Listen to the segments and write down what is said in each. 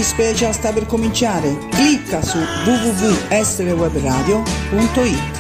Music Special sta per cominciare. Clicca su www.estrewebradio.it.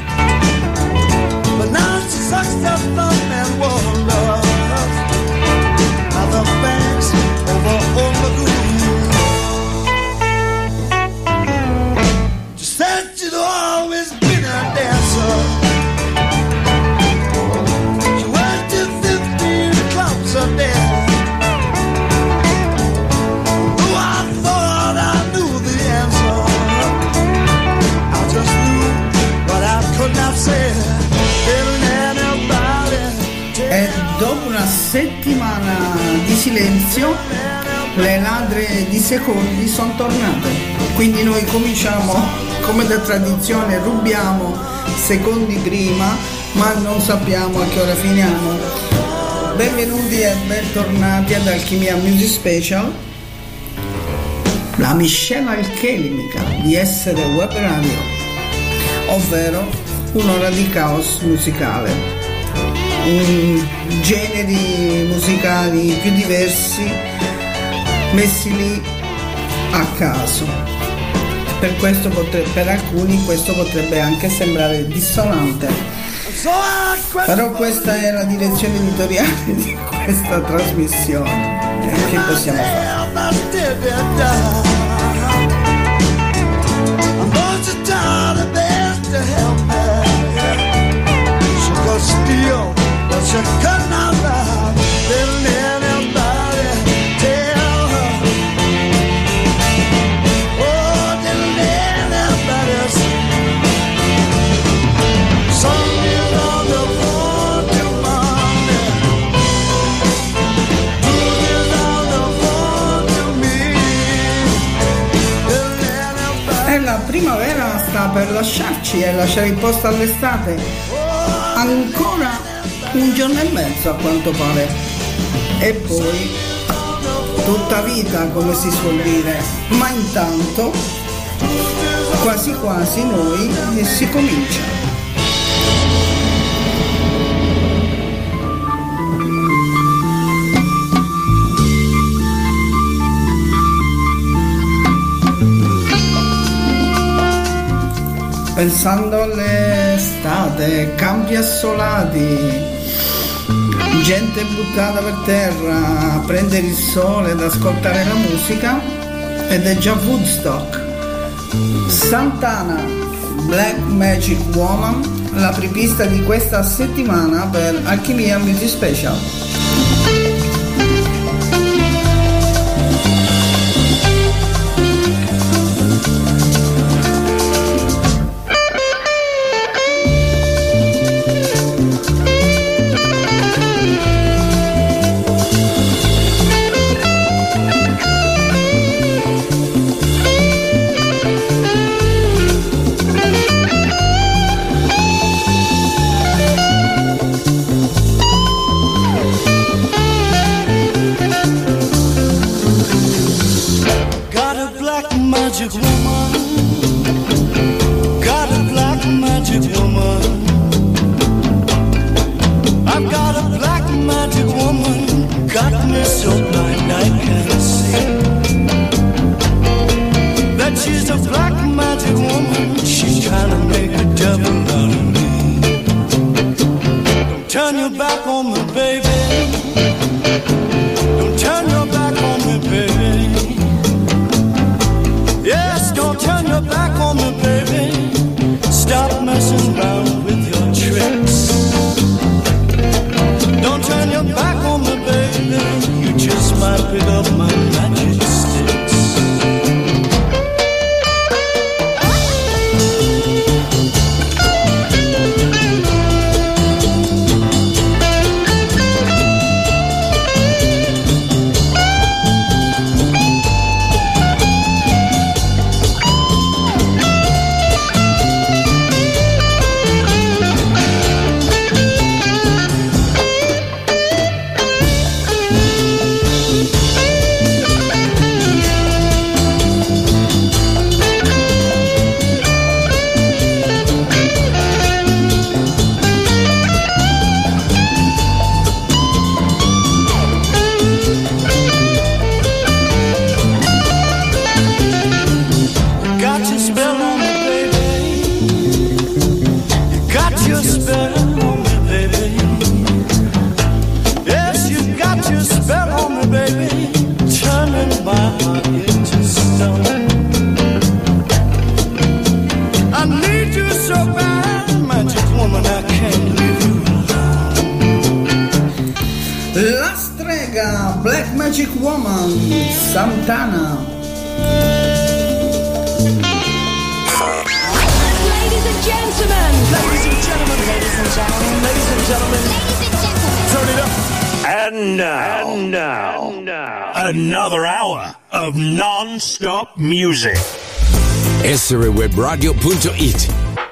E dopo una settimana di silenzio le ladre di secondi sono tornate, quindi noi cominciamo come da tradizione, rubiamo secondi prima ma non sappiamo a che ora finiamo. Benvenuti e bentornati ad Alchimia Music Special, la miscela alchemica di Essere Web Radio, ovvero un'ora di caos musicale, generi musicali più diversi messi lì a caso. Per alcuni questo potrebbe anche sembrare dissonante, però questa è la direzione editoriale di questa trasmissione. Che possiamo fare? Still, but you could not lie. Didn't anybody tell her? Oh, didn't anybody see? Somebody's on the phone to Monday. Who's on the phone to me? Didn't anybody? E la primavera sta per lasciarci e lasciare il posto all'estate. Ancora un giorno e mezzo a quanto pare, e poi tutta vita, come si suol dire, ma intanto quasi quasi noi si comincia. Pensando all'estate, campi assolati, gente buttata per terra a prendere il sole ed ascoltare la musica, ed è già Woodstock. Santana, Black Magic Woman, l'apripista di questa settimana per Alchimia Music Special. Magic woman, got a black magic woman. I've got a black magic woman, got me so blind I can't see that she's a black magic woman. She's trying to make a devil out of me. Don't turn your back on me, baby. Don't turn your back on me, baby. Yes, don't turn your back on me, baby. Stop messing around with your tricks. Don't turn your back on me, baby. You just might pick up my magic sticks. Magic Woman, Santana. Ladies and gentlemen. Ladies and gentlemen. Ladies and gentlemen. Ladies and gentlemen. Ladies and gentlemen. Turn it up. And now, another hour of non-stop music. SRWebradio.it.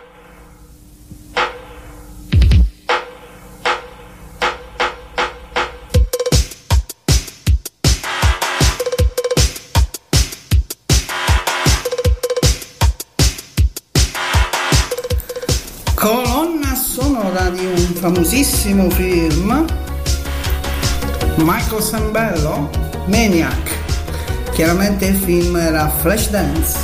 Colonna sonora di un famosissimo film, Michael Sembello, Maniac. Chiaramente il film era Flashdance.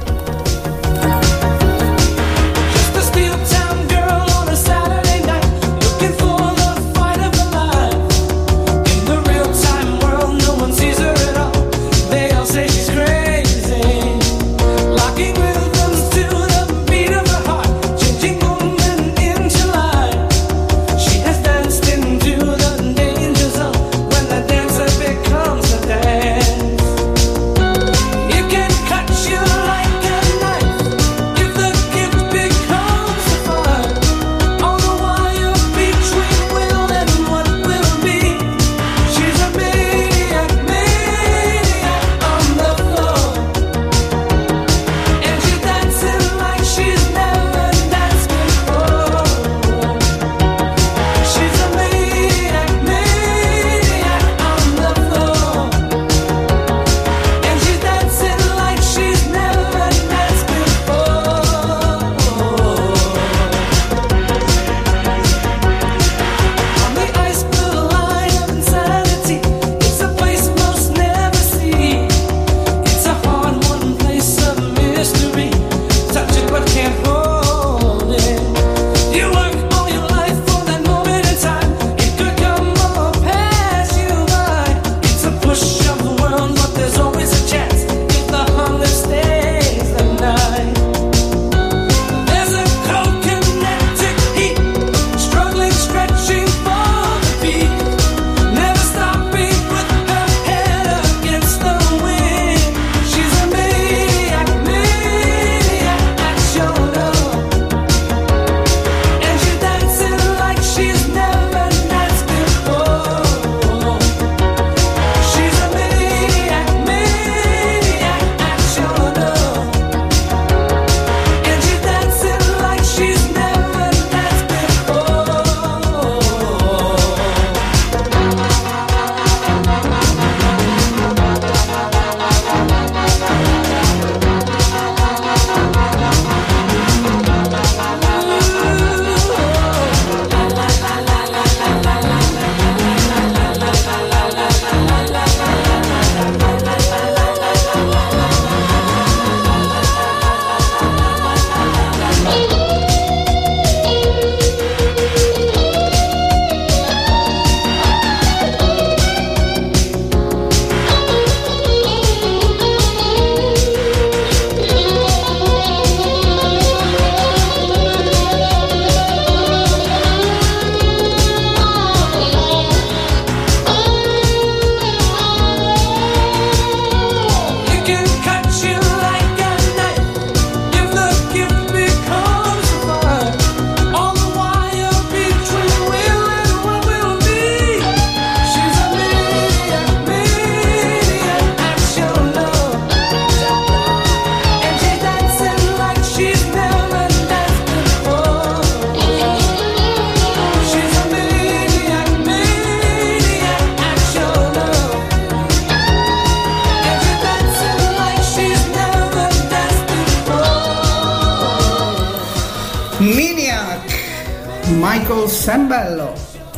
Michael Sembello.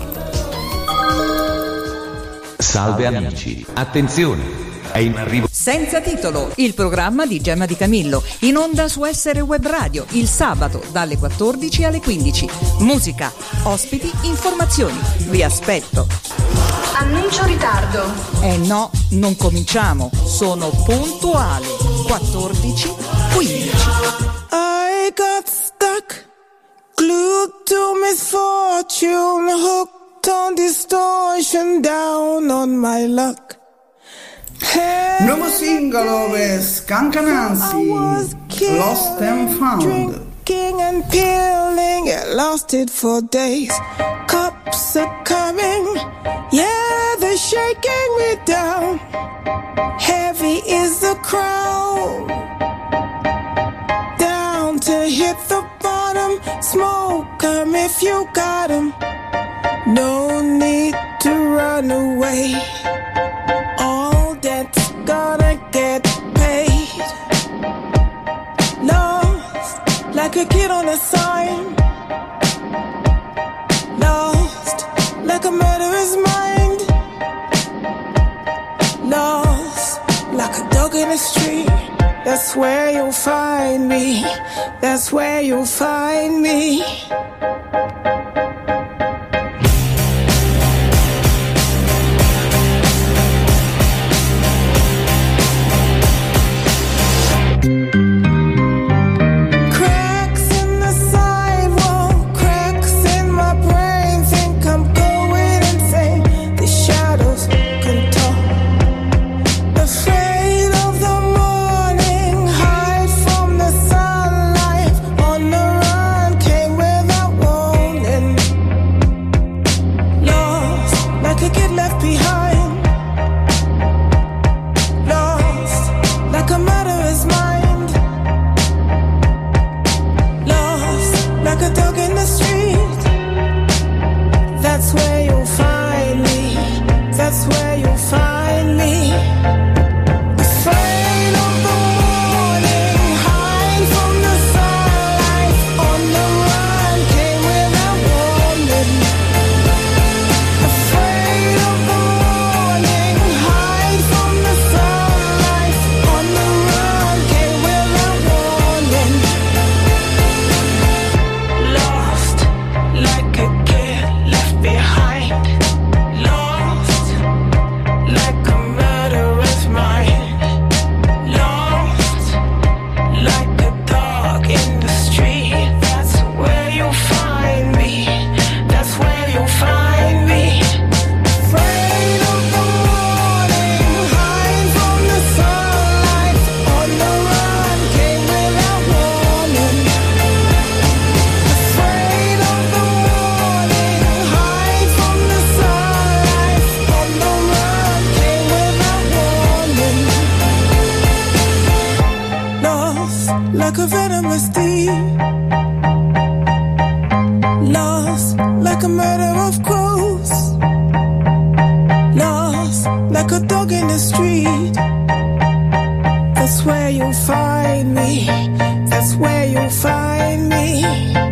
Salve amici, attenzione, è in arrivo Senza titolo, il programma di Gemma Di Camillo, in onda su SR Web Radio, il sabato dalle 14 alle 15. Musica, ospiti, informazioni. Vi aspetto. Annuncio ritardo. No, non cominciamo, sono puntuale. 14, 15. I got stuck, glued to misfortune, hooked on distortion, down on my luck. Nuovo singolo per Skunk Anansi, Lost and Found. Drinking and peeling, it lasted for days. Cups are coming, yeah, they're shaking me down. Heavy is the crown, down to hit the bottom. Smoke 'em if you got 'em. No need to run away. All debt's gonna get paid. Lost like a kid on a sign. Lost like a murderer's mind. Lost like a dog in the street. That's where you'll find me. That's where you'll find me. Like a venomous thief, lost like a murder of crows, lost like a dog in the street. That's where you'll find me. That's where you'll find me.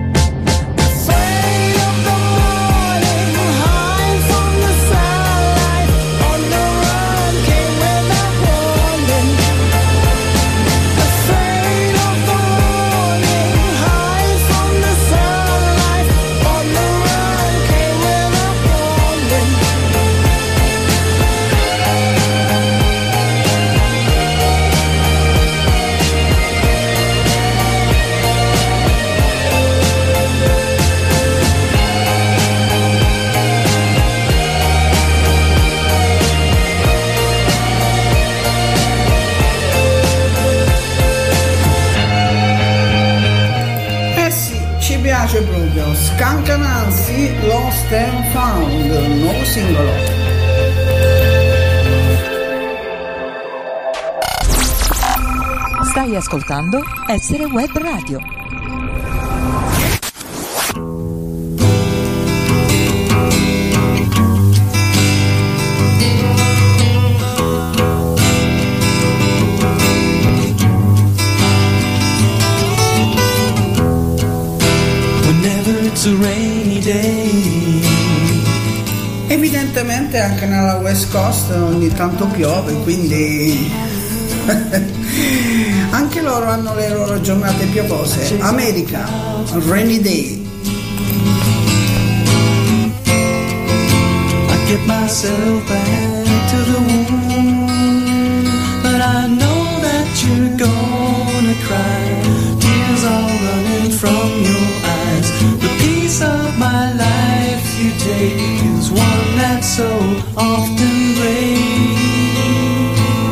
Proprio Skunk Anansi, Lost and Found, nuovo singolo. Stai ascoltando Essere Web Radio. It's a rainy day. Evidentemente anche nella West Coast ogni tanto piove, quindi anche loro hanno le loro giornate piovose. America, rainy day. I get myself back to the womb, but I know that you're gonna cry. Tears are running from your eyes. The piece of my life you take is one that's so often great.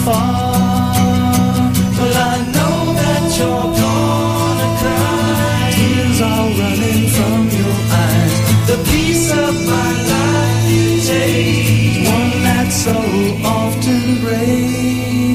far. Well, I know that you're gonna cry. Tears are running from your eyes. The piece of my life takes one that so often breaks.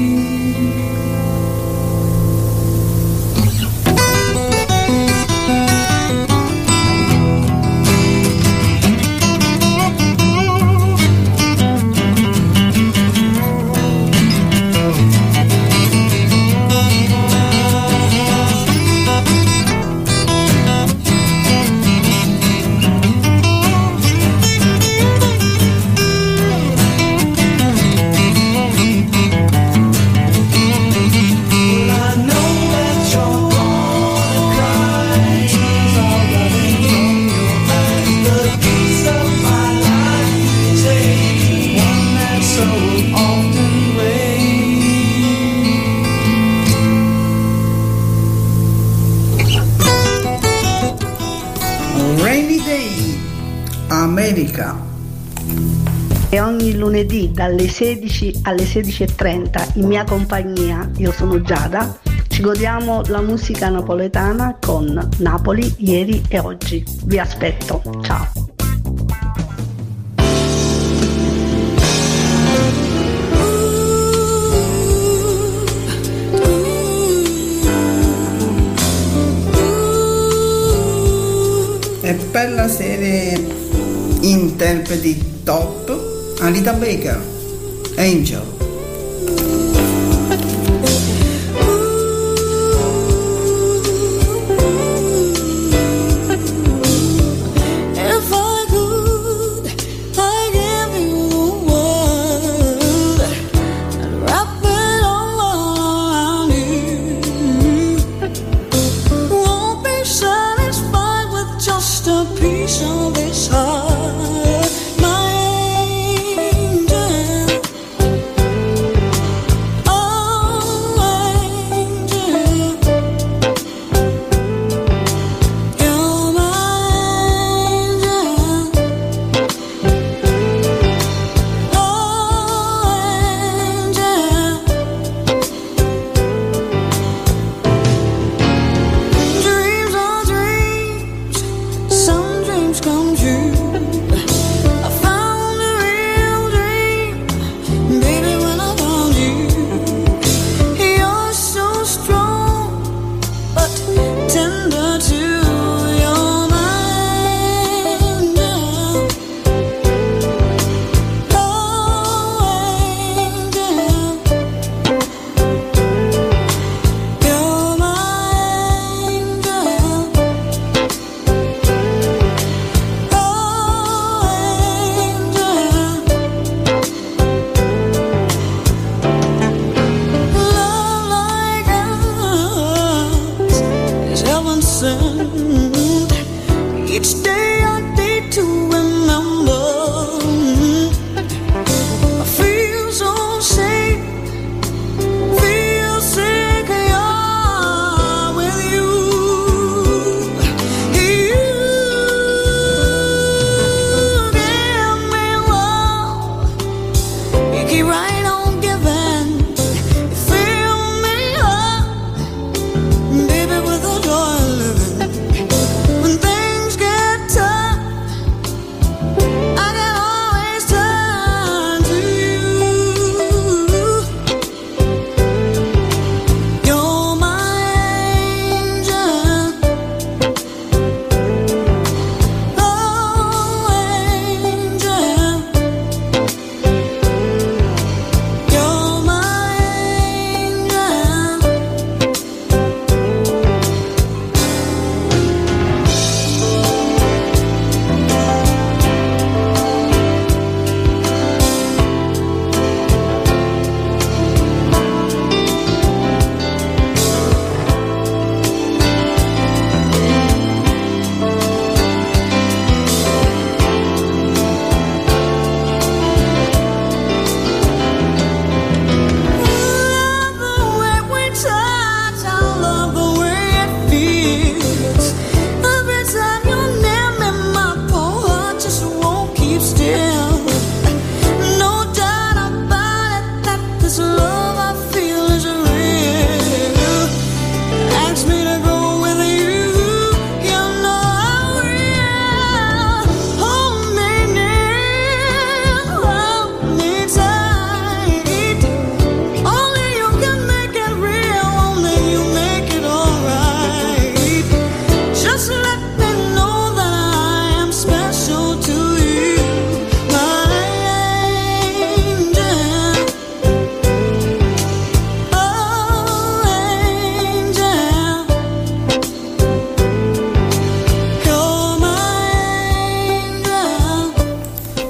America. E ogni lunedì dalle 16 alle 16:30 in mia compagnia, io sono Giada, ci godiamo la musica napoletana con Napoli, ieri e oggi. Vi aspetto, ciao. E per la serie interpreti top, Anita Baker, Angel.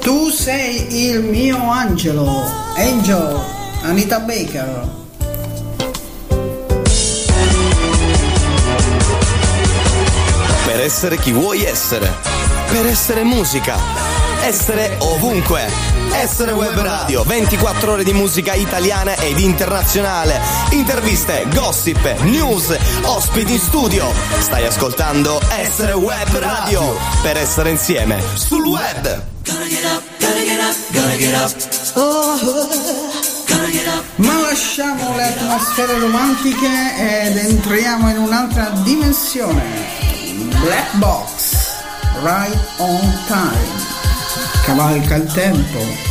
Tu sei il mio angelo, Angel, Anita Baker. Per essere chi vuoi essere, per essere musica, essere ovunque. Essere Web Radio, 24 ore di musica italiana ed internazionale. Interviste, gossip, news, ospiti in studio. Stai ascoltando Essere Web Radio, per essere insieme sul web. Ma lasciamo le atmosfere romantiche ed entriamo in un'altra dimensione. Black Box, Right on Time. Cavalca il tempo.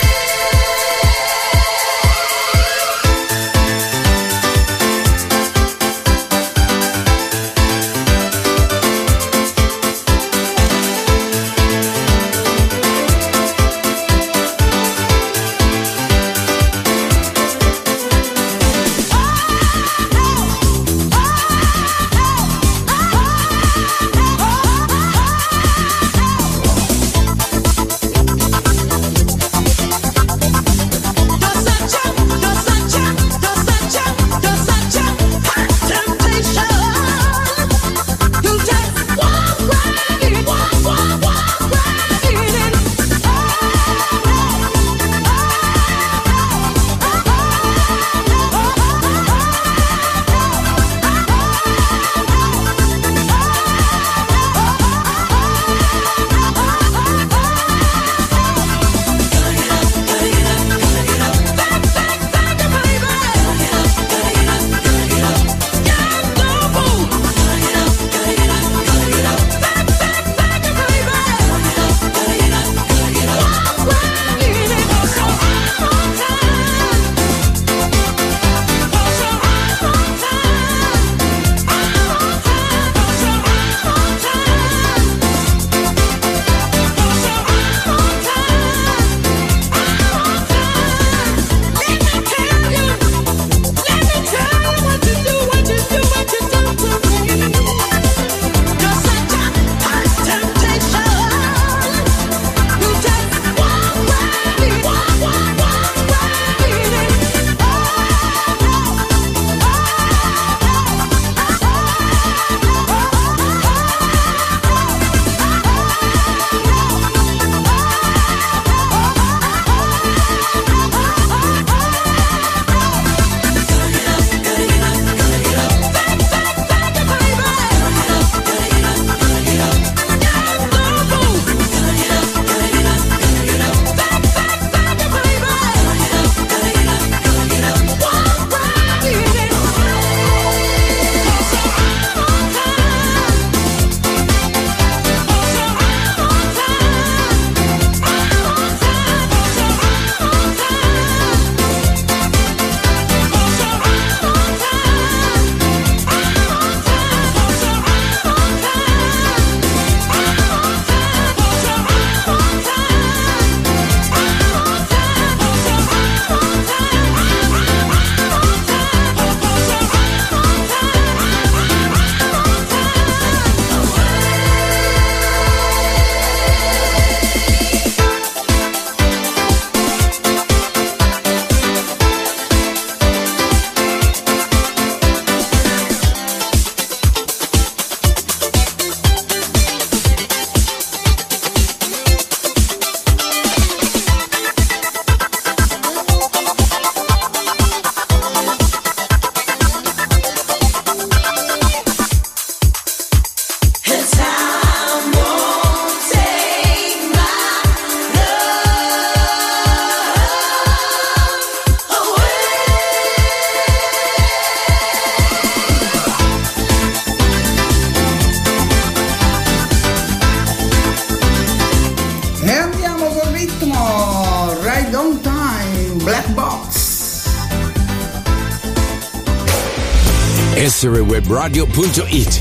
SRWebradio.it.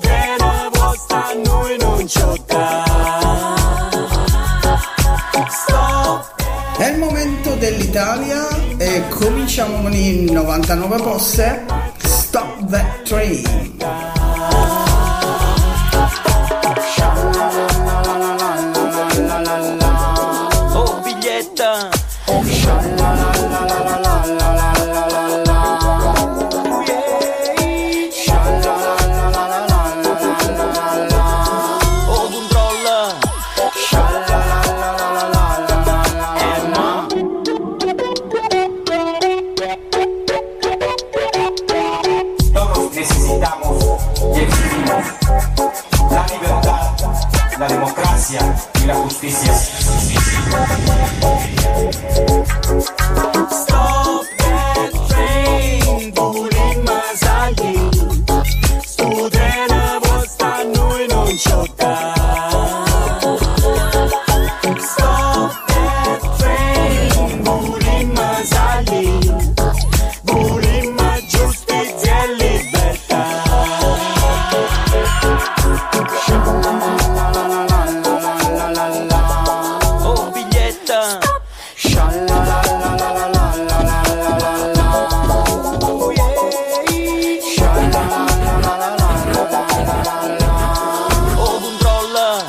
Studena vostra noi non c'ho da. dell'Italia e cominciamo con i 99 Posse. Stop That Train. Oh biglietta, la democracia y la justicia. Stop that train, pure masagli, studena vostra noi non ciocca. Stop that train, pure masagli, pure ma giustizia e libertà. oh biglietta, oh controlla.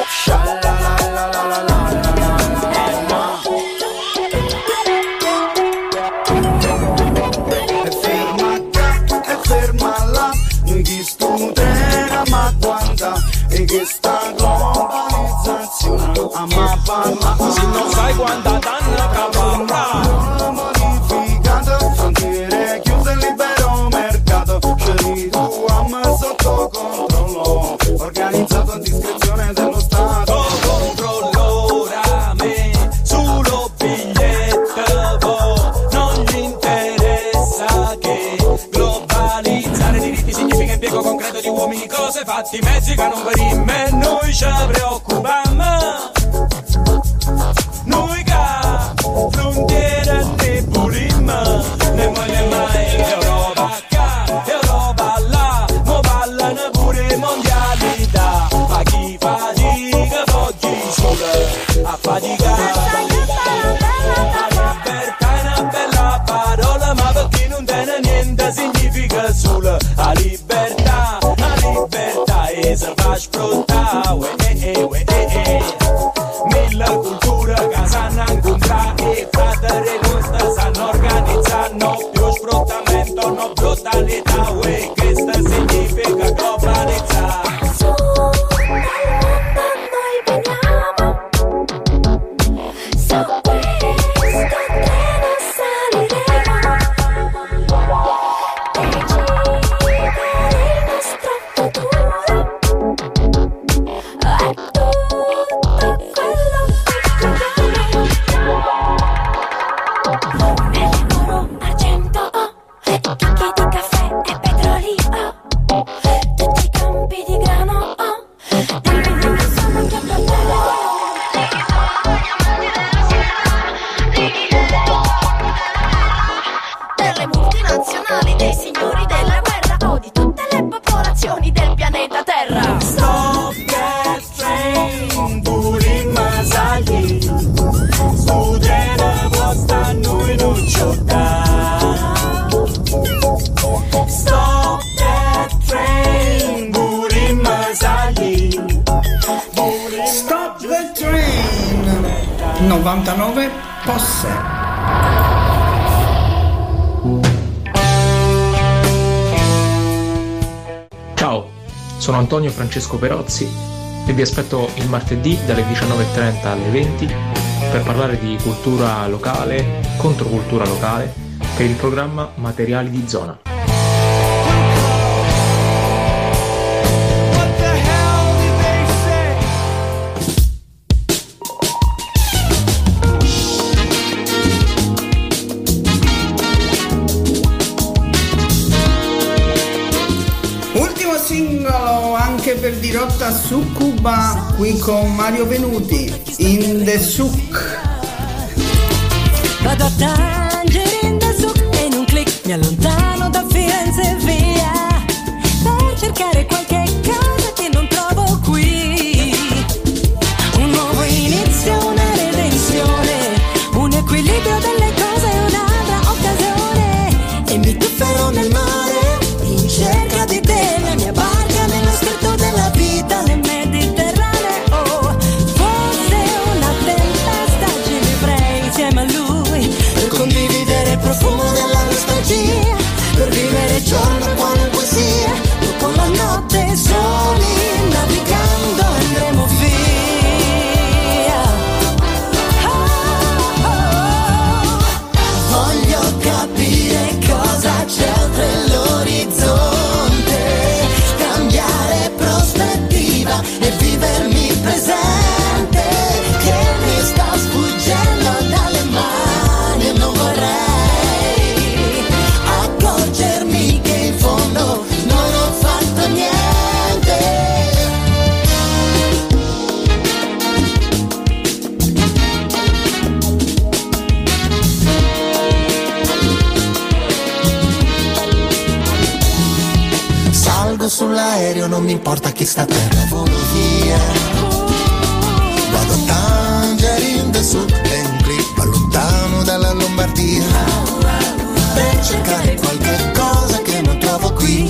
E ferma là, noi chi studera ma quanta e che sta globalizzazione a ma parla. Se non sai quanta danna caparra, Modificata, frontiere chiuse, libero mercato, scelto a sotto controllo, organizzato a discrezione dello Stato. controllo rame sullo biglietto, non gli interessa che globalizzare diritti significa impiego concreto di uomini, cose, fatti, mezzi che non venimmo e noi ci preoccupammo. Noi che frontiere ne pulimmo, ne voglio mai Europa qua, Europa là, mo parlano pure mondialità, ma chi fatica foggi sole a faticare. La libertà è una bella parola, ma per chi non tiene niente significa solo la libertà e se fa sfruttare, mille culture che sanno incontrare e fratelli nostri sanno organizzare, più sfruttamento, no brutalità, questo significa globalizzare. Delle multinazionali, dei signori della guerra o di tutte le popolazioni del pianeta Terra. Stop that train, pure masagli, studena vostra noi non ciocca. Stop that train, pure masagli, Stop the Train. 99 Posse. Ciao, sono Antonio Francesco Perozzi e vi aspetto il martedì dalle 19:30 alle 20 per parlare di cultura locale, controcultura locale, per il programma Materiali di Zona. Singolo anche per Dirotta su Cuba, qui con Mario Venuti, In the Souk. Vado a tangere in the souk e in un click mi allontano da Firenze e via per cercare qualche cosa che non trovo qui. Un nuovo inizio, una redenzione, un equilibrio desiderio, non mi importa chi sta a terra, volo via. Vado a Tangerine del Sud e un clip lontano dalla Lombardia, per cercare qualche cosa che non trovo qui.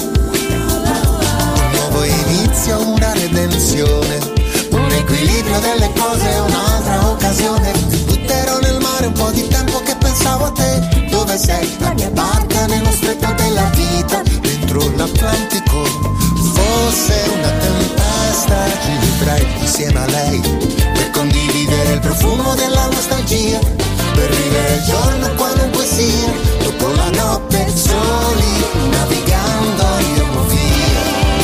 Un nuovo inizio, una redenzione, un equilibrio delle cose, un'altra occasione. Butterò nel mare un po' di tempo che pensavo a te. Dove sei? La mia barca nello stretto della vita, dentro l'Atlantico. Fosse una tempesta, ci vivrei insieme a lei, per condividere il profumo della nostalgia, per vivere il giorno qualunque sia, dopo la notte soli, navigando io via.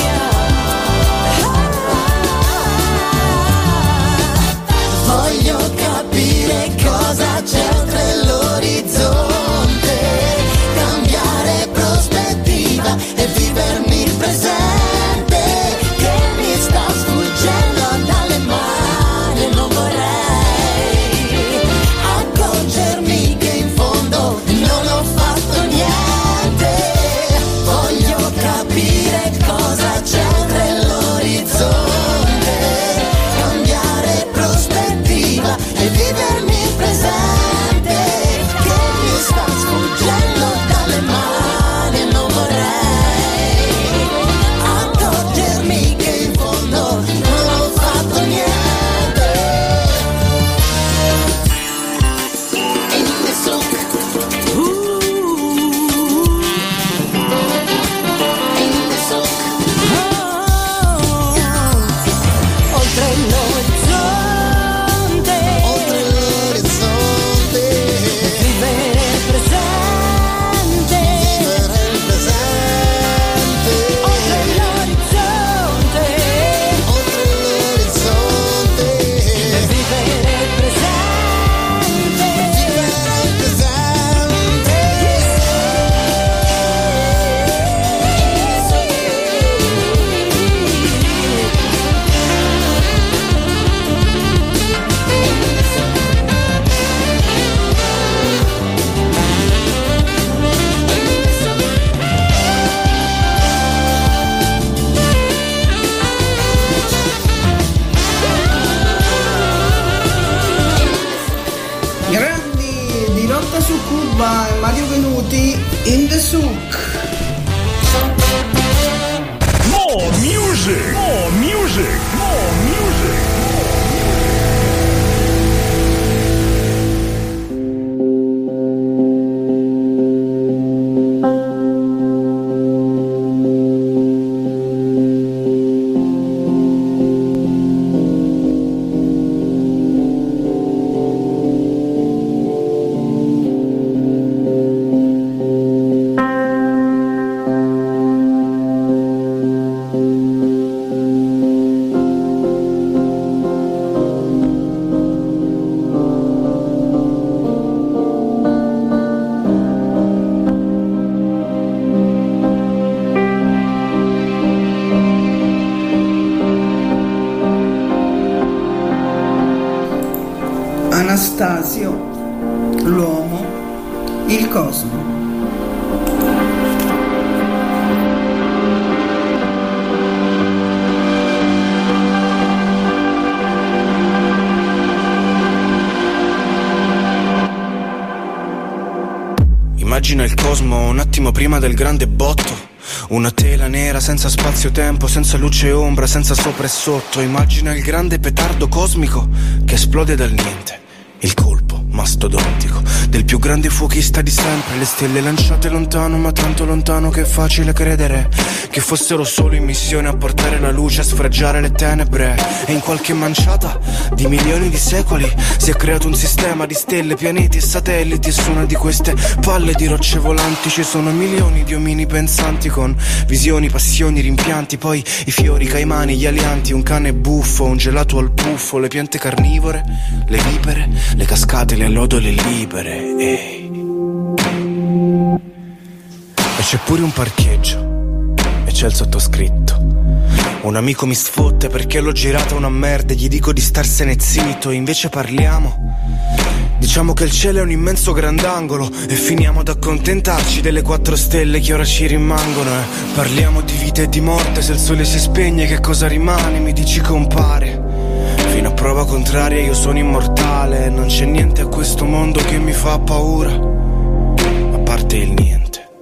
Voglio capire cosa c'è oltre l'orizzonte, cambiare prospettiva e vivermi il presente che mi sta sfuggendo dalle mani. Non vorrei accorgermi che in fondo non ho fatto niente. Voglio capire cosa c'è oltre l'orizzonte, cambiare prospettiva e vivermi il presente che mi sta sfuggendo dalle mani. Non vorrei accorgermi che in fondo non ho fatto niente. In the souk, in the souk, oltre l'orizzonte, vivere il presente, oltre l'orizzonte, vivere il Grandi di Lotta su Cuba e Mario Venuti, In the Souk. More music, more music, more music. Anastasio, l'uomo, il cosmo. Immagina il cosmo un attimo prima del grande botto. Una tela nera senza spazio-tempo, senza luce e ombra, senza sopra e sotto. Immagina il grande petardo cosmico che esplode dal niente. Il colpo mastodontico del più grande fuochista di sempre. Le stelle lanciate lontano, ma tanto lontano che è facile credere che fossero solo in missione a portare la luce, a sfregiare le tenebre. E in qualche manciata di milioni di secoli si è creato un sistema di stelle, pianeti e satelliti. E su una di queste palle di rocce volanti ci sono milioni di omini pensanti, con visioni, passioni, rimpianti. Poi i fiori, i caimani, gli alianti, un cane buffo, un gelato al puffo, le piante carnivore, le vipere, le cascate, le allodole libere. E c'è pure un parcheggio e c'è il sottoscritto. Un amico mi sfotte perché l'ho girata una merda e gli dico di starsene zitto. E invece parliamo Diciamo che il cielo è un immenso grandangolo e finiamo ad accontentarci delle 4 stelle che ora ci rimangono. Parliamo di vita e di morte, se il sole si spegne che cosa rimane? Mi dici compare. Fino a prova contraria io sono immortale, non c'è niente a questo mondo che mi fa paura, a parte il niente.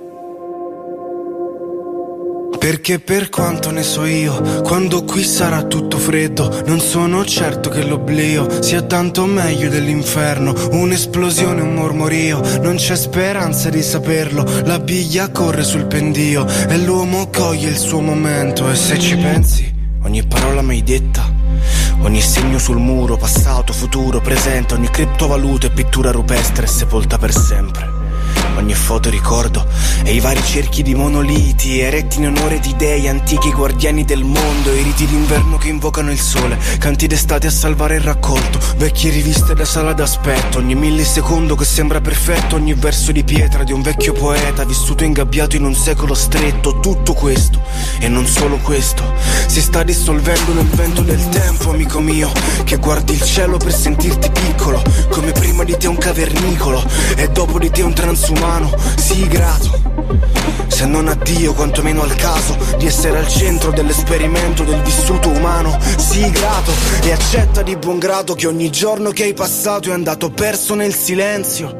Perché per quanto ne so io, quando qui sarà tutto freddo, non sono certo che l'oblio sia tanto meglio dell'inferno. Un'esplosione, un mormorio, non c'è speranza di saperlo. La biglia corre sul pendio e l'uomo coglie il suo momento. E se ci pensi, ogni parola mai detta, ogni segno sul muro, passato, futuro, presente, ogni criptovaluta e pittura rupestre è sepolta per sempre. Ogni foto ricordo e i vari cerchi di monoliti eretti in onore di dei antichi guardiani del mondo, i riti d'inverno che invocano il sole, canti d'estate a salvare il raccolto, vecchie riviste da sala d'aspetto, ogni millisecondo che sembra perfetto, ogni verso di pietra di un vecchio poeta vissuto ingabbiato in un secolo stretto. Tutto questo e non solo questo si sta dissolvendo nel vento del tempo, amico mio, che guardi il cielo per sentirti piccolo, come prima di te un cavernicolo e dopo di te un transumano. Sii grato, se non a Dio quantomeno al caso di essere al centro dell'esperimento del vissuto umano. Sii grato e accetta di buon grado che ogni giorno che hai passato è andato perso nel silenzio.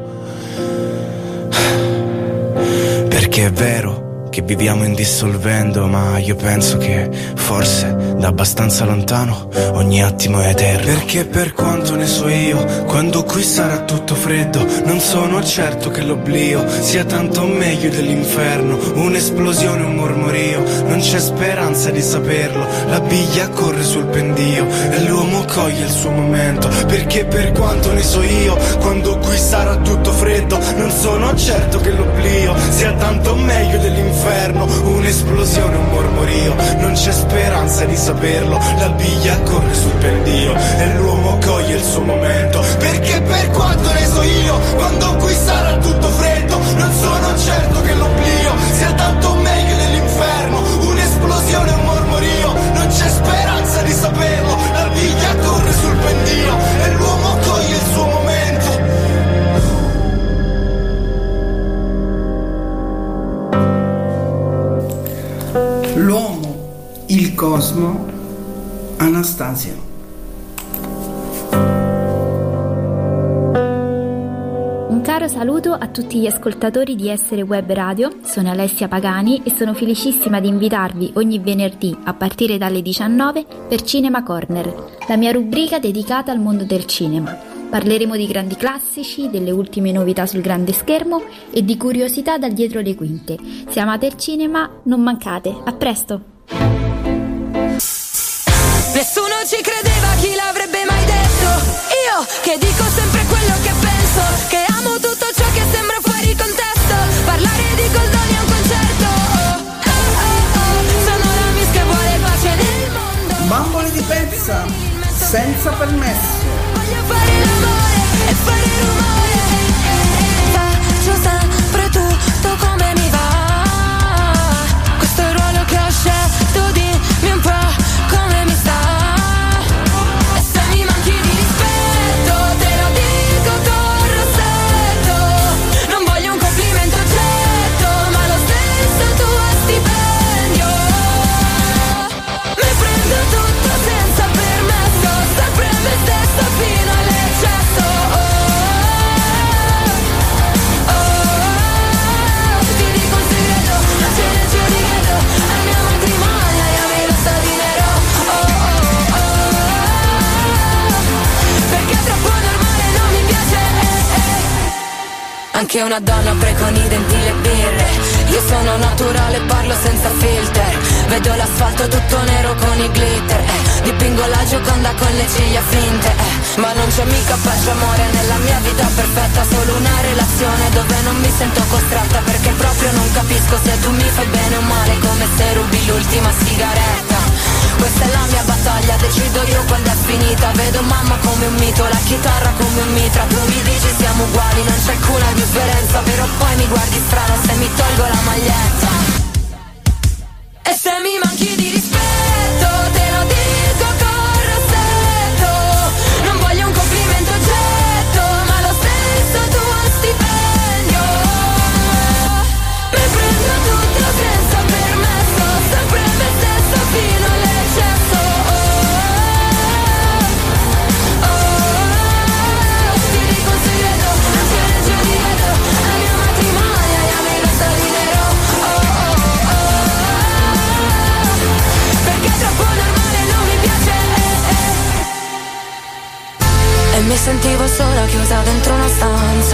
Perché è vero che viviamo indissolvendo, ma io penso che forse da abbastanza lontano ogni attimo è eterno. Perché per quanto ne so io, quando qui sarà tutto freddo, non sono certo che l'oblio sia tanto meglio dell'inferno. Un'esplosione, un mormorio, non c'è speranza di saperlo. La biglia corre sul pendio e l'uomo coglie il suo momento. Perché per quanto ne so io, quando qui sarà tutto freddo, non sono certo che l'oblio sia tanto meglio dell'inferno. Un'esplosione, un mormorio, non c'è speranza di saperlo. La biglia corre sul pendio e l'uomo coglie il suo momento. Perché per quanto ne so io, quando qui sarà tutto freddo, non sono certo che l'oblio sia tanto meglio dell'inferno. Un'esplosione, un mormorio, non c'è speranza di saperlo. La biglia corre sul pendio e l'uomo coglie il suo momento. L'uomo, il cosmo, Anastasia. Un caro saluto a tutti gli ascoltatori di Essere Web Radio, sono Alessia Pagani e sono felicissima di invitarvi ogni venerdì a partire dalle 19 per Cinema Corner, la mia rubrica dedicata al mondo del cinema. Parleremo di grandi classici, delle ultime novità sul grande schermo e di curiosità dal dietro le quinte. Se amate il cinema, non mancate. A presto! Nessuno ci credeva, chi l'avrebbe mai detto? Io che dico sempre quello che penso, che amo tutto ciò che sembra fuori contesto. Parlare di Goldoni a un concerto. Sono la Miss che vuole pace nel mondo. Bambole di pezza, senza permesso. Voglio fare l'amore e fare rumore. Faccio sempre tutto come mi va. Questo è il ruolo che ho scelto, dimmi un po' come mi sta. E se mi manchi di rispetto, te lo dico con rossetto. Non voglio un complimento certo, ma lo stesso tuo stipendio. Mi prendo tutto senza permesso, sempre me stesso fino all'eccesso. Ti dico un segreto, non c'è legge di ghetto, al mio matrimonio io mi resta dinero. Perché è troppo normale, non mi piace. Anche una donna con i denti le birre. Io sono naturale, parlo senza filter. Vedo l'asfalto tutto nero con i glitter. Dipingo la Gioconda con le ciglia finte. Ma non c'è mica pace amore nella mia vita perfetta. Solo una relazione dove non mi sento costretta. Perché proprio non capisco se tu mi fai bene o male. Come se rubi l'ultima sigaretta. Questa è la mia battaglia, decido io quando è finita. Vedo mamma come un mito, la chitarra come un mitra. Tu mi dici siamo uguali, non c'è alcuna differenza. Però poi mi guardi strano se mi tolgo la maglietta. E se mi manchi di rispetto, te lo dico con rossetto. Non voglio un complimento getto, ma lo stesso sentivo sola chiusa dentro una stanza.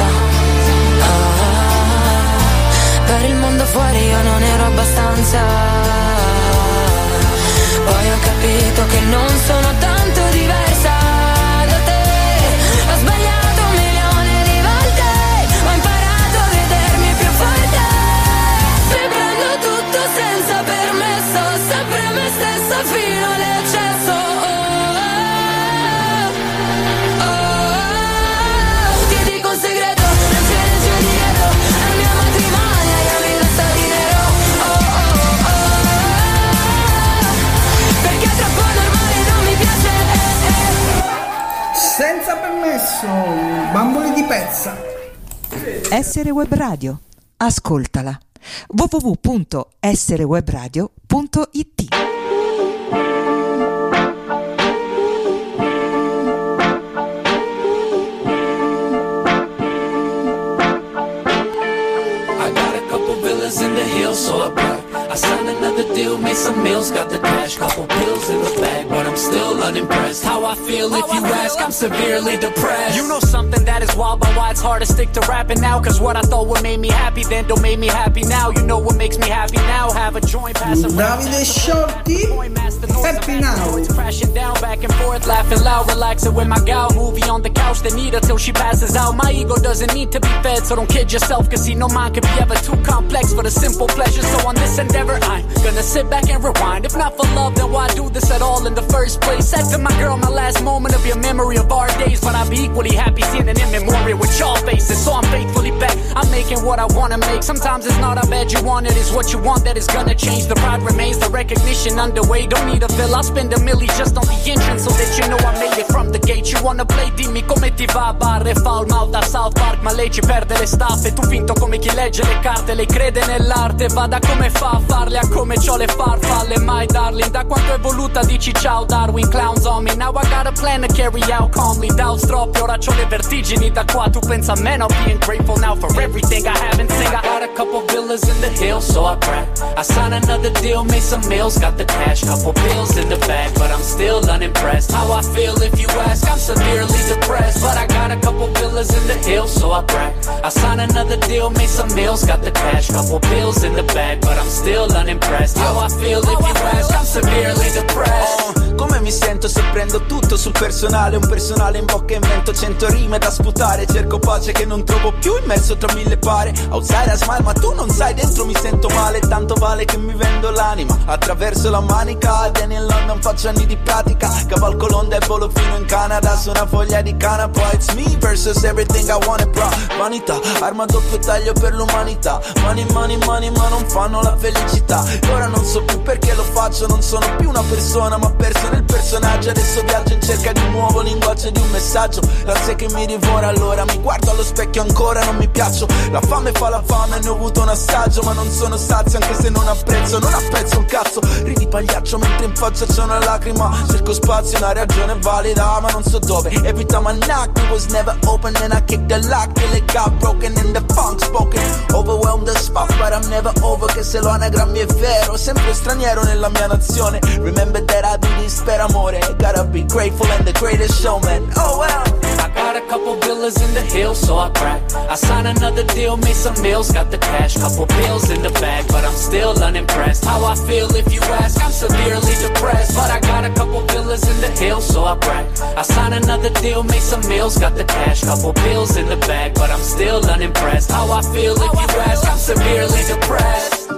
Per il mondo fuori io non ero abbastanza. Poi ho capito che non sono tanto diversa da te. Ho sbagliato 1 milione di volte, ho imparato a vedermi più forte. Mi prendo tutto senza permesso, sempre me stessa fino all'eccesso. Ti dico un segreto, non c'è nessuno dietro al mio matrimonio, io mi vesto di nero. Perché è troppo normale, non mi piace. Senza permesso, bamboli di pezza. Essere Web Radio. Ascoltala. www.esserewebradio.it. I got a couple villas in the hills, so I bought. I signed another deal, made some meals, got the cash, couple pills in the bag, but I'm still unimpressed. How I feel if you ask, I'm severely depressed. You know something that is wild, but why it's hard to stick to rapping now? Cause what I thought would make me happy then don't make me happy now. You know what makes me happy now? Have a joint, pass around. Davide Shorty, Happy Now. Crashing down, back and forth, laughing loud, relaxing with my gal. Movie on the couch, they need her till she passes out. My ego doesn't need to be fed, so don't kid yourself, cause see, no mind can be ever too complex for the simple pleasure. So on this endeavor, I'm gonna sit back and rewind. If not for love, then why do this at all in the first place? Said to my girl, my last moment will be a memory of our days, but I'll be equally happy seeing an in memoriam with y'all faces. So I'm faithfully back, I'm making what I wanna make. Sometimes it's not how bad you want it, it's what you want that is gonna change. The pride remains, the recognition underway. Don't need a fill, I'll spend a milli just on the entrance, so that you know I made it from the gate. You wanna play, dimmi come ti va a barre. Fa il mal da South Park, ma lei ci perde le staffe. Tu finto come chi legge le carte, lei crede nell'arte. Vada come fa a farle, a come c'ho le farfalle. My darling, da quanto è voluta dici ciao Darwin. Clowns on me, now I got a plan to carry out calmly. Doubts troppi, ora c'ho le vertigini da qua. Tu pensa a me, no, being grateful now for everything I haven't seen. I Got a couple villas in the hills, so I brag. I signed another deal, made some meals, got the cash, couple bills in the bag, but I'm still unimpressed. How I feel if you ask, I'm severely depressed. But I got a couple villas in the hills, so I brag. I signed another deal, made some meals, got the cash, couple bills in the bag, but I'm still unimpressed. How I feel if you ask, I'm severely depressed. Come mi sento se prendo tutto sul personale, un personale in bocca e invento 100 rime da sputare. Cerco pace che non trovo più, immerso tra 1000 pare. Outside a smile, ma tu non sai, dentro mi sento male. Tanto vale che mi vendo l'anima attraverso la manica. Vieni in London, faccio anni di pratica, cavalco l'onda e volo fino in Canada su una foglia di canapa. It's me versus everything I wanted, bro. Vanità, arma a doppio taglio per l'umanità. Money, money, money, ma non fanno la felicità. Ora non so più perché lo faccio, non sono più una persona ma perso nel personaggio. Adesso viaggio in cerca di un nuovo linguaggio, di un messaggio. L'ansia che mi divora, allora mi guardo allo specchio ancora, non mi piaccio. La fame fa la fame, ne ho avuto un assaggio, ma non sono sazio anche se non apprezzo un cazzo. Ridi pagliaccio mentre in faccia c'è una lacrima. Cerco spazio, una ragione valida, ma non so dove. Every time I knock, it was never open, and I kicked the lock till it got broken and the funk spoken. Overwhelmed the spot, but I'm never over, che se lo anagrammi è vero, sempre straniero nella mia nazione. Remember that I do this per amore, gotta be grateful and the greatest showman. Oh well. I got a couple villas in the hills, so I brag. I signed another deal, made some meals, got the cash, couple bills in the bag, but I'm still unimpressed. How I feel if you ask, I'm severely depressed. But I got a couple villas in the hills, so I brag. I signed another deal, made some meals, got the cash, couple bills in the bag, but I'm still unimpressed. How I feel if you ask, I'm severely depressed.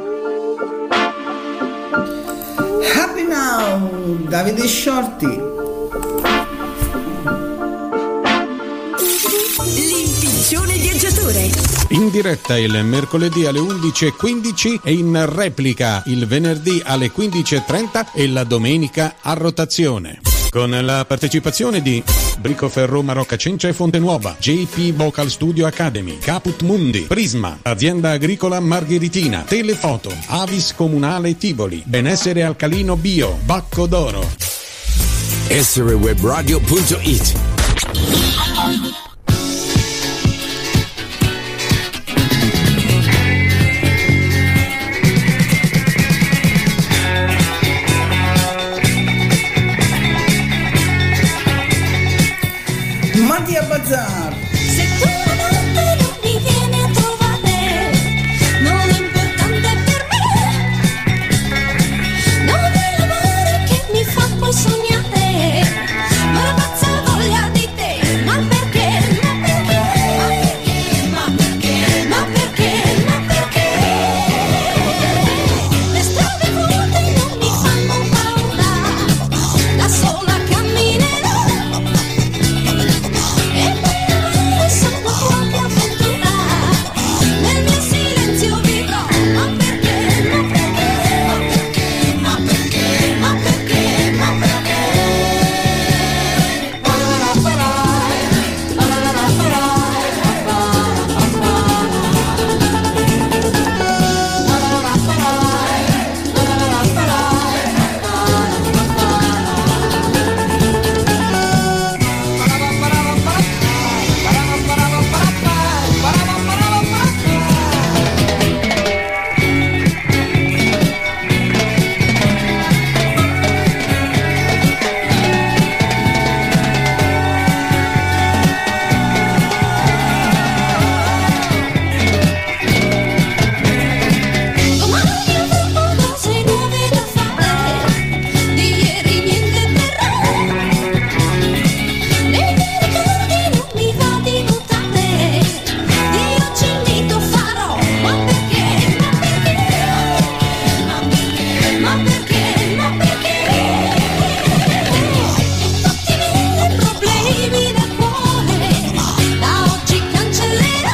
Happy Now, Davide Shorty. L'impiccione viaggiatore. In diretta il mercoledì alle 11:15 e in replica il venerdì alle 15:30 e la domenica a rotazione. Con la partecipazione di Brico Ferro Marocca Cencia e Fontenuova, JP Vocal Studio Academy, Caput Mundi, Prisma, Azienda Agricola Margheritina, Telefoto, Avis Comunale Tivoli, Benessere Alcalino Bio, Bacco d'Oro. esserewebradio.it. Mattia Bazzà, Bazzar. Se tu la notte non mi vieni a trovare, non è importante per me. Non è l'amore che mi fa poi sognare, ma la pazza voglia di te. Ma perché? Ma perché? Ma perché? Ma perché? Ma perché? Le strade vuote non mi fanno paura, da sola camminerò. E poi sono tua mia avventura, nel mio silenzio vivrò. Ma perché? Ma perché? Ma perché? Ma perché? Ma perché? Domani avrò cose nuove da fare, di ieri niente terrò. Nei miei ricordi non mi va di nuotare, di oggi il nido farò. Ma perché? Ma perché? Ma perché? Ma perché? Tutti i miei problemi del cuore da oggi cancellerò.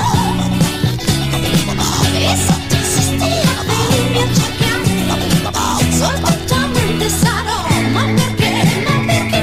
E se tu insisti a venirmi a cercare, soltanto sarò. Ma perché? Ma perché?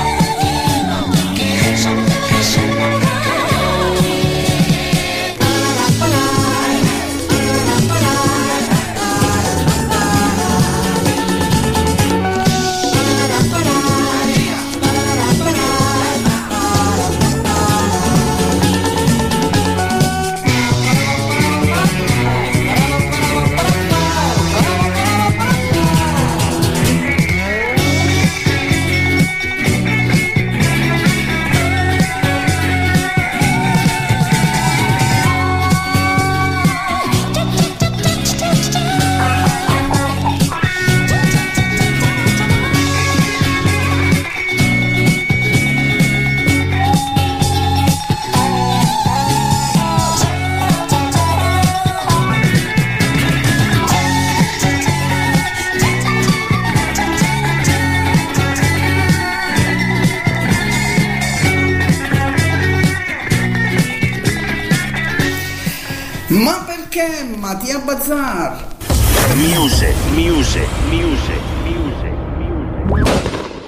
Ma perché Mattia Bazzar? Music, music, music, music, music.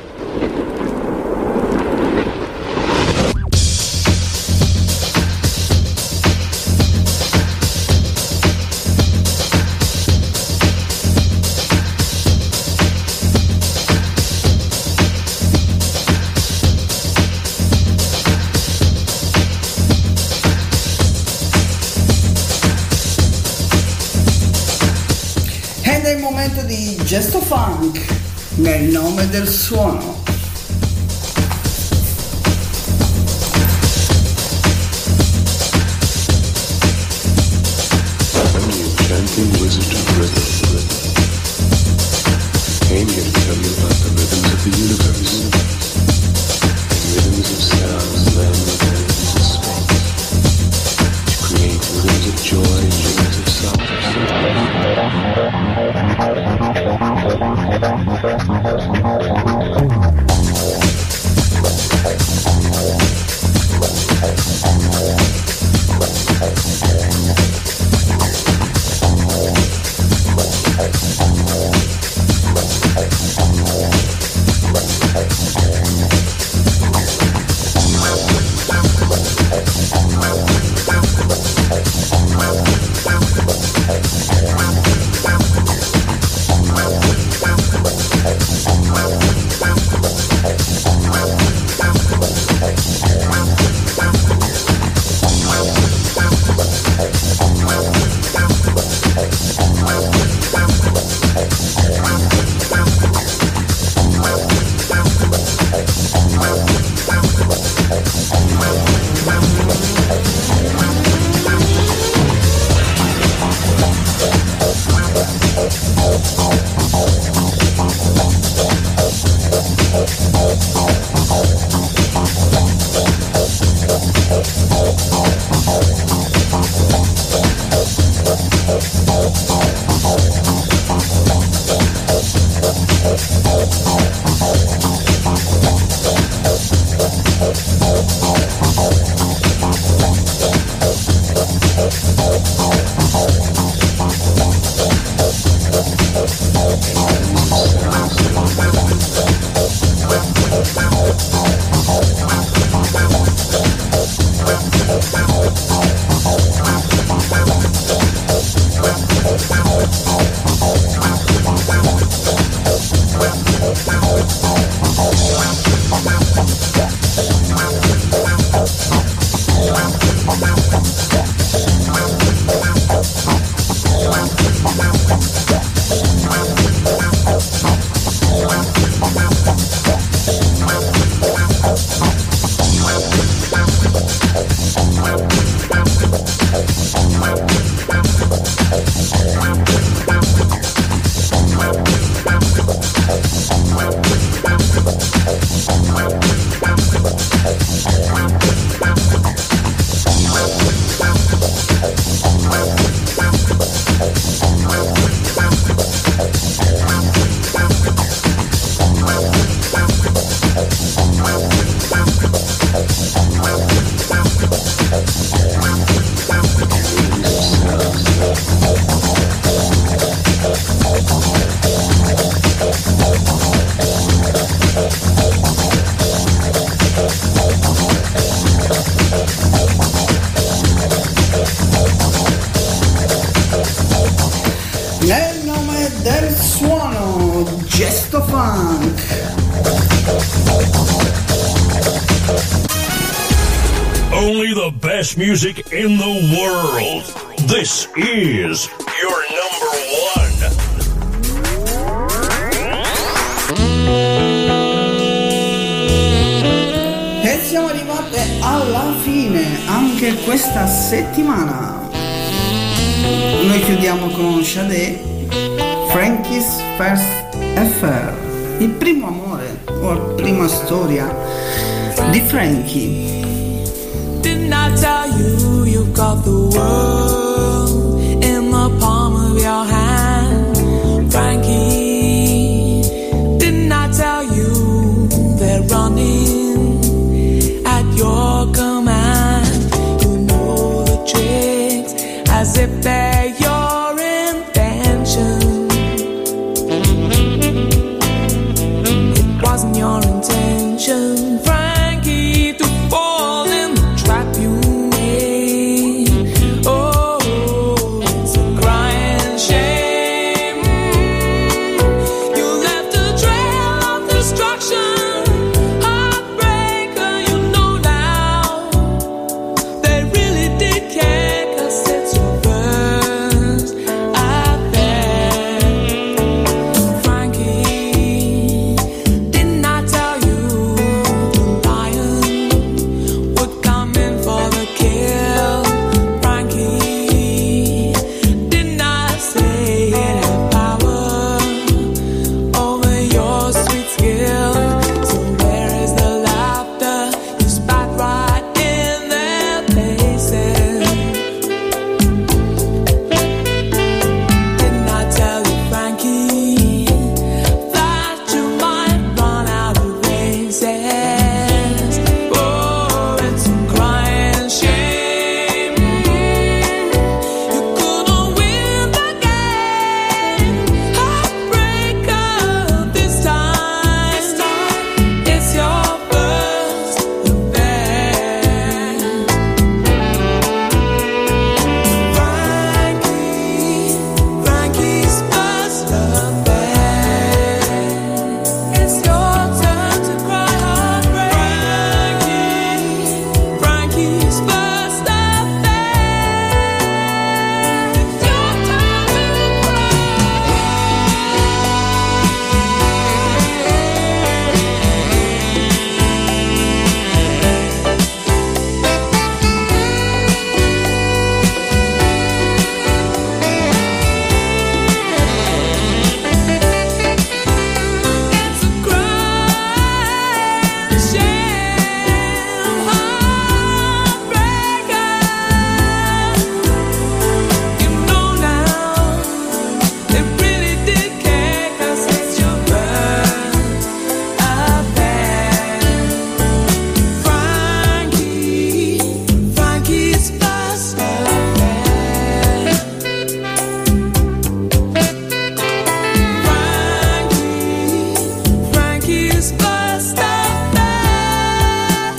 Ed è il momento di Gesto Funk, nel nome del suono. Chanting wizard of rhythm. Came here to tell you about the rhythms of the universe. And rhythms of sounds, rhythms of space. To create rhythms of joy and rhythms of sorrow. best music in the world. This is your number one. E siamo arrivate alla fine anche questa settimana. Noi chiudiamo con Sade, Frankie's First Affair, il primo amore o la prima storia di Frankie. Didn't I tell you you've got the world in the palm of your hand, Frankie? Didn't I tell you they're running at your command? You know the tricks as if they're your intention. It wasn't your intention, Frankie, to fall in the trap you made. Oh, it's a crying shame. You left a trail of destruction, heartbreaker, you know now. They really did care, 'cause it's your first affair. Frankie, didn't I tell you the lion would come in for the kill? Frankie, didn't I say it had power over your sweet skill? So where is the laughter? You spat right in their faces. Didn't I tell you, Frankie, that you might run out of races? Oh, it's a crying shame. You couldn't win the game. Heartbreaker this time. It's your first affair. Frankie's first affair. It's your turn to cry, heartbreak. Frankie's first affair. It's your turn to Frankie's first affair. Frankie's first affair.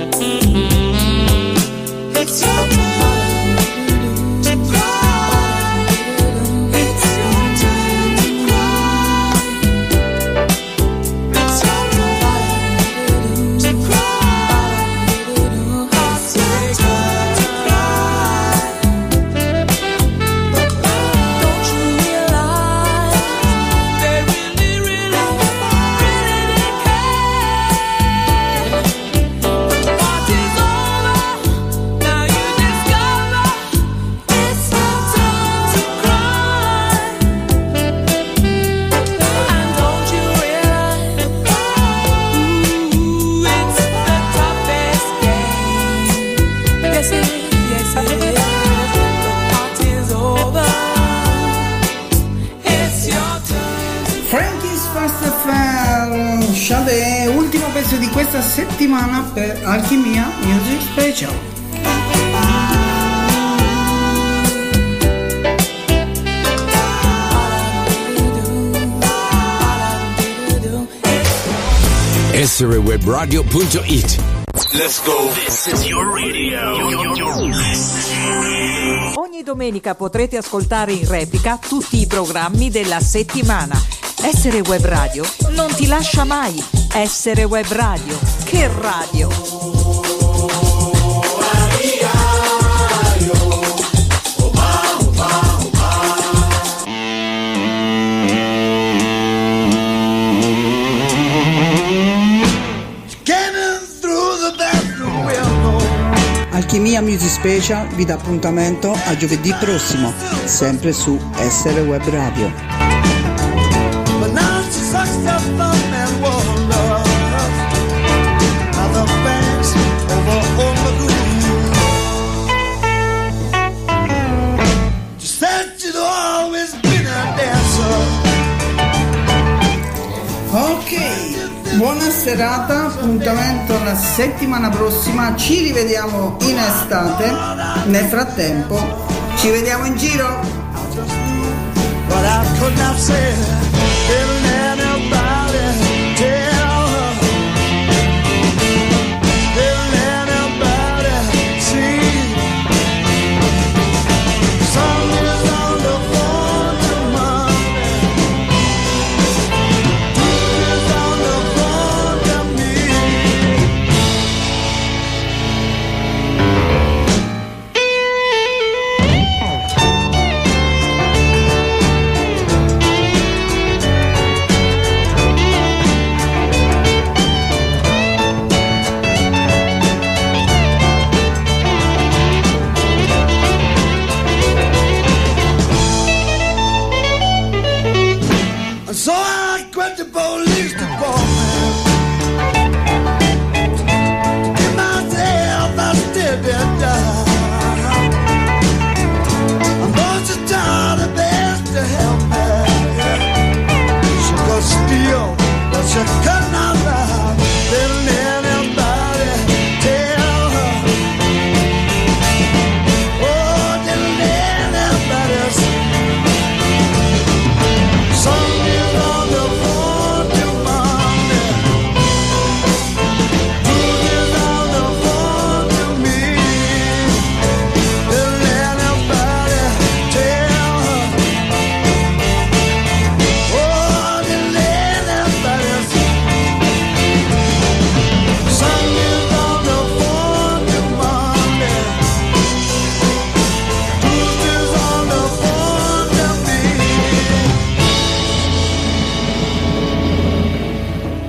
It's your turn to cry. It's your turn to cry. It's your turn to cry. It's your turn to cry. Don't you realize they really, really, really care? The party's over, now you discover it's your turn to cry. And don't you realize, ooh, it's the toughest game. Yes it is, yes it is. The party's over, it's your turn. Frankie's First Affair, Sade, ultimo pezzo di questa settimana per Alchimia Music Special. SRWebradio.it. Let's go. This is your radio. Ogni domenica potrete ascoltare in replica tutti i programmi della settimana. Essere Web Radio non ti lascia mai. Essere Web Radio. Che radio! Special vi dà appuntamento a giovedì prossimo, sempre su Essere Web Radio. But now she sucks up love and water. Other banks over She said she'd always been a dancer. Ok, buona serata, appuntamento la settimana prossima, ci rivediamo in estate, nel frattempo ci vediamo in giro. But I could not say it, anybody.